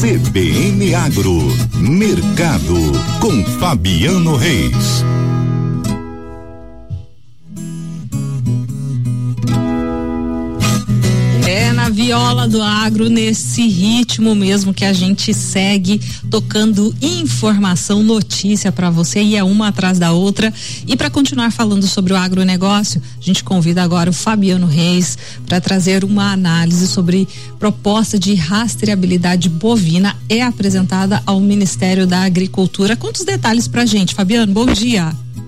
CBN Agro, Mercado, com Fabiano Reis. Na viola do agro, nesse ritmo mesmo que a gente segue tocando informação, notícia para você, e é uma atrás da outra. E para continuar falando sobre o agronegócio, a gente convida agora o Fabiano Reis para trazer uma análise sobre proposta de rastreabilidade bovina apresentada ao Ministério da Agricultura. Conta os detalhes pra gente, Fabiano. Bom dia.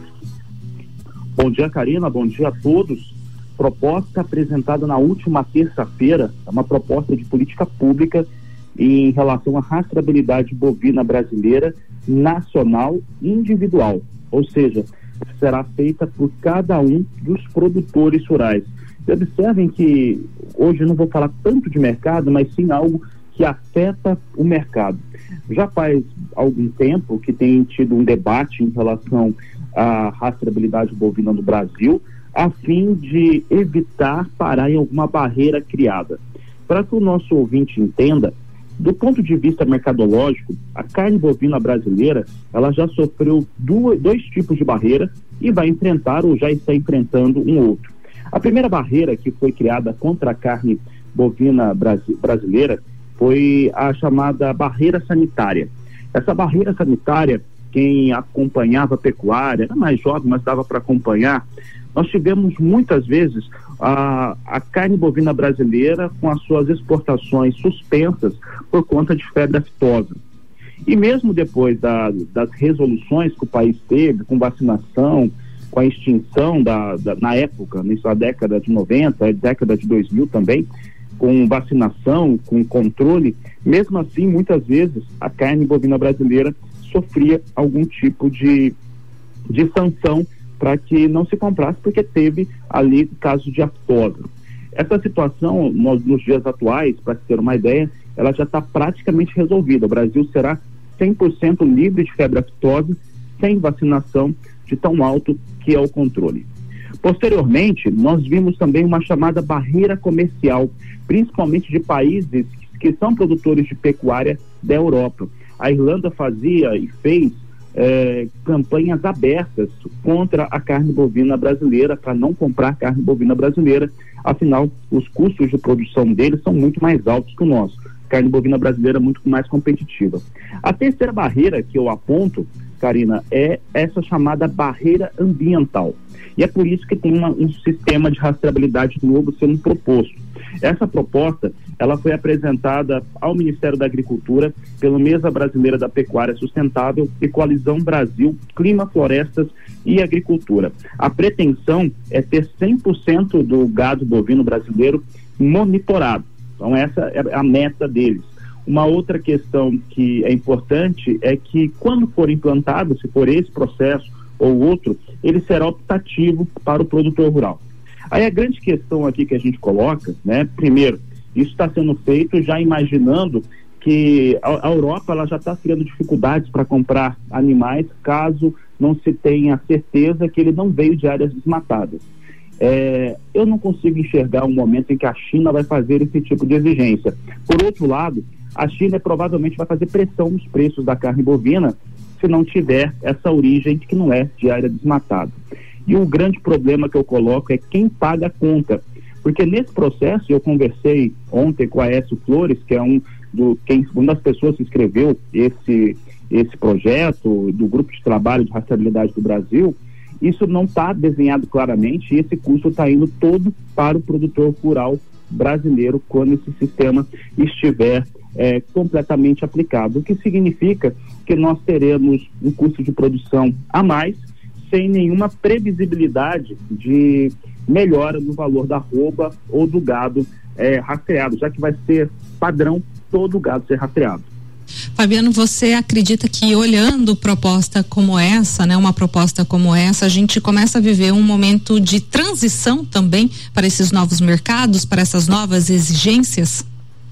Bom dia, Karina. Bom dia a todos. Proposta apresentada na última terça-feira é uma proposta de política pública em relação à rastreabilidade bovina brasileira nacional e individual, ou seja, será feita por cada um dos produtores rurais. E observem que hoje eu não vou falar tanto de mercado, mas sim algo que afeta o mercado. Já faz algum tempo que tem tido um debate em relação à rastreabilidade bovina no Brasil, a fim de evitar parar em alguma barreira criada. Para que o nosso ouvinte entenda, do ponto de vista mercadológico, a carne bovina brasileira, ela já sofreu dois tipos de barreira e vai enfrentar ou já está enfrentando um outro. A primeira barreira que foi criada contra a carne bovina brasileira foi a chamada barreira sanitária. Essa barreira sanitária, quem acompanhava a pecuária, era mais jovem, mas dava para acompanhar, nós tivemos muitas vezes a carne bovina brasileira com as suas exportações suspensas por conta de febre aftosa. E mesmo depois das resoluções que o país teve, com vacinação, com a extinção na época, na década de 90, década de 2000 também, com vacinação, com controle, mesmo assim, muitas vezes, a carne bovina brasileira sofria algum tipo de sanção para que não se comprasse, porque teve ali caso de aftosa. Essa situação, nos dias atuais, para ter uma ideia, ela já está praticamente resolvida. O Brasil será 100% livre de febre aftosa, sem vacinação, de tão alto que é o controle. Posteriormente, nós vimos também uma chamada barreira comercial, principalmente de países que são produtores de pecuária da Europa. A Irlanda fazia e fez campanhas abertas contra a carne bovina brasileira, para não comprar carne bovina brasileira, afinal, os custos de produção deles são muito mais altos que o nosso. A carne bovina brasileira é muito mais competitiva. A terceira barreira que eu aponto, Karina, é essa chamada barreira ambiental. E é por isso que tem um sistema de rastreabilidade novo sendo proposto. Essa proposta, ela foi apresentada ao Ministério da Agricultura pela Mesa Brasileira da Pecuária Sustentável e Coalizão Brasil, Clima, Florestas e Agricultura. A pretensão é ter 100% do gado bovino brasileiro monitorado. Então essa é a meta deles. Uma outra questão que é importante é que quando for implantado, se for esse processo ou outro, ele será optativo para o produtor rural. Aí a grande questão aqui que a gente coloca, né, primeiro, isso está sendo feito já imaginando que a Europa ela já está criando dificuldades para comprar animais caso não se tenha certeza que ele não veio de áreas desmatadas. Eu não consigo enxergar um momento em que a China vai fazer esse tipo de exigência. Por outro lado, a China provavelmente vai fazer pressão nos preços da carne bovina se não tiver essa origem que não é de área desmatada. E o grande problema que eu coloco é quem paga a conta. Porque nesse processo, eu conversei ontem com a Aécio Flores, que é uma das pessoas que escreveu esse projeto do Grupo de Trabalho de Rastreabilidade do Brasil. Isso não está desenhado claramente e esse custo está indo todo para o produtor rural brasileiro quando esse sistema estiver completamente aplicado. O que significa que nós teremos um custo de produção a mais, sem nenhuma previsibilidade de melhora no valor da arroba ou do gado rastreado, já que vai ser padrão todo o gado ser rastreado. Fabiano, você acredita que olhando proposta como essa, né, uma proposta como essa, a gente começa a viver um momento de transição também para esses novos mercados, para essas novas exigências?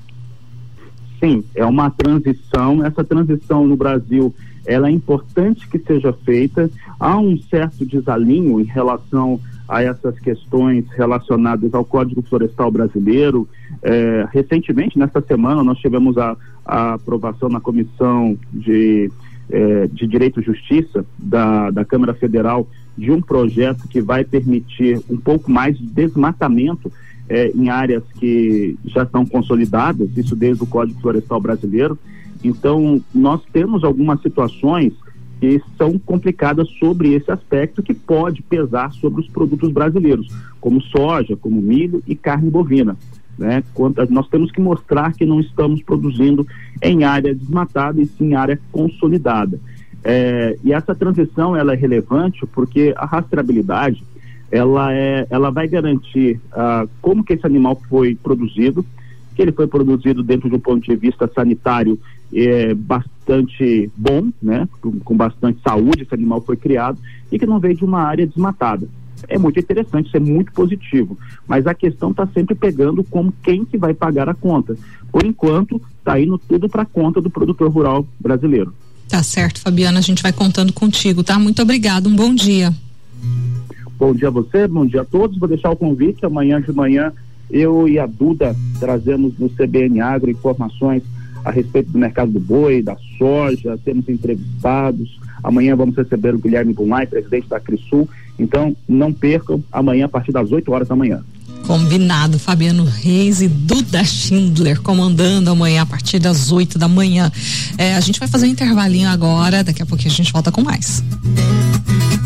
Sim, é uma transição. Essa transição no Brasil, ela é importante que seja feita. Há um certo desalinho em relação a essas questões relacionadas ao Código Florestal Brasileiro. Recentemente, nesta semana, nós tivemos a aprovação na Comissão de Direito e Justiça da Câmara Federal de um projeto que vai permitir um pouco mais de desmatamento em áreas que já estão consolidadas, isso desde o Código Florestal Brasileiro. Então, nós temos algumas situações que são complicadas sobre esse aspecto, que pode pesar sobre os produtos brasileiros, como soja, como milho e carne bovina, né? Nós temos que mostrar que não estamos produzindo em área desmatada e sim em área consolidada. E essa transição ela é relevante porque a rastreabilidade ela vai garantir como que esse animal foi produzido, que ele foi produzido dentro de um ponto de vista sanitário bastante bom, né? Com bastante saúde, esse animal foi criado e que não veio de uma área desmatada. É muito interessante, isso é muito positivo, mas a questão está sempre pegando como quem que vai pagar a conta. Por enquanto, está indo tudo para a conta do produtor rural brasileiro. Tá certo, Fabiano, a gente vai contando contigo, tá? Muito obrigado, um bom dia. Bom dia a você, bom dia a todos. Vou deixar o convite, amanhã de manhã eu e a Duda trazemos no CBN Agro informações a respeito do mercado do boi, da soja, temos entrevistados. Amanhã vamos receber o Guilherme Bunlai, presidente da Crisul. Então, não percam, amanhã a partir das 8 horas da manhã. Combinado, Fabiano Reis e Duda Schindler comandando amanhã a partir das 8 da manhã. A gente vai fazer um intervalinho agora, daqui a pouquinho a gente volta com mais.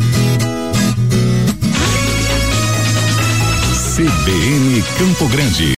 CBN Campo Grande.